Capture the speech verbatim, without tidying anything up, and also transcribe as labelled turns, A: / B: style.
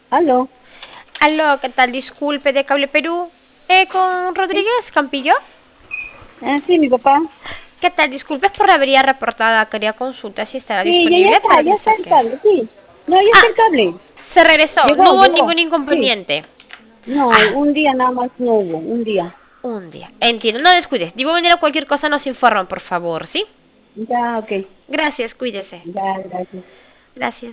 A: Aló.
B: Aló, ¿qué tal? Disculpe, de Cable Perú. Eh, con Rodríguez Campillo.
A: Ah, sí, mi papá.
B: ¿Qué tal? Disculpe es por la avería reportada. Quería consultar si estará
A: Sí, ya, ya
B: disponible
A: está,
B: para
A: ya
B: que
A: está el
B: saque.
A: cable, sí. No, ya está
B: Ah,
A: el cable.
B: se regresó.
A: Llegó,
B: No hubo
A: llegó.
B: ningún
A: Sí.
B: inconveniente.
A: No,
B: Ah,
A: un día nada más no hubo, un día.
B: un día. Entiendo. No descuides. De igual manera, cualquier cosa nos informan, por favor, ¿sí?
A: Ya, ok.
B: Gracias, cuídese.
A: Ya, gracias.
B: Gracias.